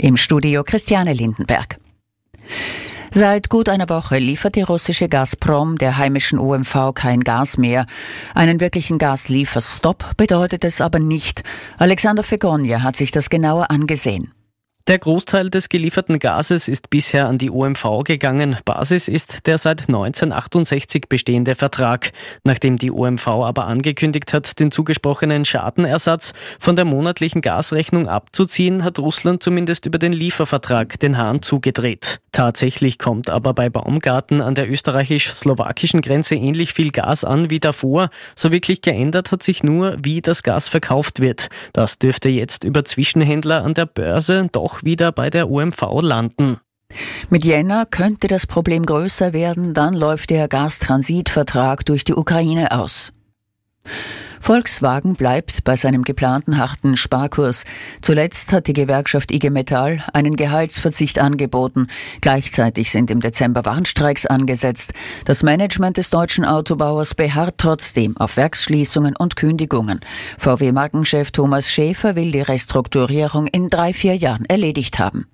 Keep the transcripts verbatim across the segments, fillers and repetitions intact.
Im Studio Christiane Lindenberg. Seit gut einer Woche liefert die russische Gazprom der heimischen O M V kein Gas mehr. Einen wirklichen Gaslieferstopp bedeutet es aber nicht. Alexander Fegonja hat sich das genauer angesehen. Der Großteil des gelieferten Gases ist bisher an die O M V gegangen. Basis ist der seit neunzehnhundertachtundsechzig bestehende Vertrag. Nachdem die O M V aber angekündigt hat, den zugesprochenen Schadenersatz von der monatlichen Gasrechnung abzuziehen, hat Russland zumindest über den Liefervertrag den Hahn zugedreht. Tatsächlich kommt aber bei Baumgarten an der österreichisch-slowakischen Grenze ähnlich viel Gas an wie davor. So wirklich geändert hat sich nur, wie das Gas verkauft wird. Das dürfte jetzt über Zwischenhändler an der Börse doch wieder bei der O M V landen. Mit Jänner könnte das Problem größer werden, dann läuft der Gastransitvertrag durch die Ukraine aus. Volkswagen bleibt bei seinem geplanten harten Sparkurs. Zuletzt hat die Gewerkschaft I G Metall einen Gehaltsverzicht angeboten. Gleichzeitig sind im Dezember Warnstreiks angesetzt. Das Management des deutschen Autobauers beharrt trotzdem auf Werksschließungen und Kündigungen. V W-Markenchef Thomas Schäfer will die Restrukturierung in drei, vier Jahren erledigt haben.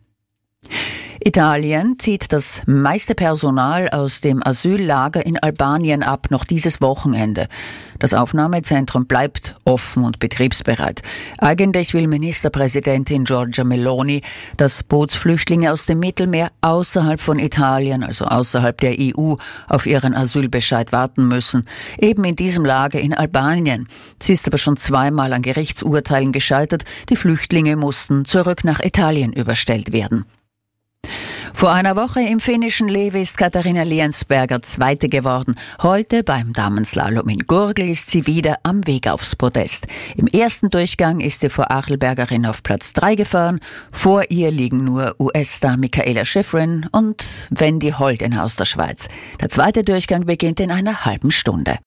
Italien zieht das meiste Personal aus dem Asyllager in Albanien ab, noch dieses Wochenende. Das Aufnahmezentrum bleibt offen und betriebsbereit. Eigentlich will Ministerpräsidentin Giorgia Meloni, dass Bootsflüchtlinge aus dem Mittelmeer außerhalb von Italien, also außerhalb der E U, auf ihren Asylbescheid warten müssen. Eben in diesem Lager in Albanien. Sie ist aber schon zweimal an Gerichtsurteilen gescheitert. Die Flüchtlinge mussten zurück nach Italien überstellt werden. Vor einer Woche im finnischen Levi ist Katharina Liensberger Zweite geworden. Heute beim Damenslalom in Gurgel ist sie wieder am Weg aufs Podest. Im ersten Durchgang ist die Vorarlbergerin auf Platz drei gefahren. Vor ihr liegen nur U S-Star Michaela Schifrin und Wendy Holden aus der Schweiz. Der zweite Durchgang beginnt in einer halben Stunde.